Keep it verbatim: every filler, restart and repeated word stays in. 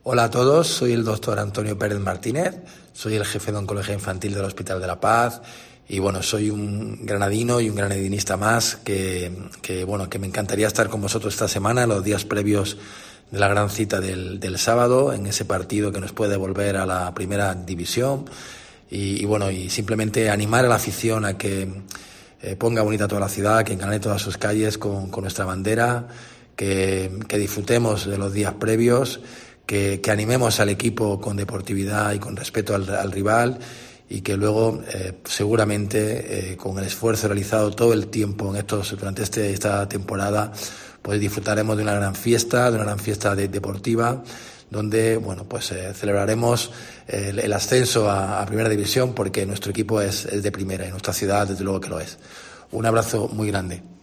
Hola a todos, soy el doctor Antonio Pérez Martínez, soy el jefe de Oncología Infantil del Hospital de la Paz y bueno, soy un granadino y un granadinista más que, que, bueno, que me encantaría estar con vosotros esta semana, en los días previos de la gran cita del, del sábado, en ese partido que nos puede volver a la primera división y, y bueno, y simplemente animar a la afición a que eh, ponga bonita toda la ciudad, que engalane todas sus calles con, con nuestra bandera, que, que disfrutemos de los días previos, Que, que animemos al equipo con deportividad y con respeto al, al rival y que luego eh, seguramente eh, con el esfuerzo realizado todo el tiempo en estos durante este, esta temporada pues disfrutaremos de una gran fiesta, de una gran fiesta de, deportiva donde bueno pues eh, celebraremos eh, el, el ascenso a, a Primera División porque nuestro equipo es, es de primera y nuestra ciudad desde luego que lo es. Un abrazo muy grande.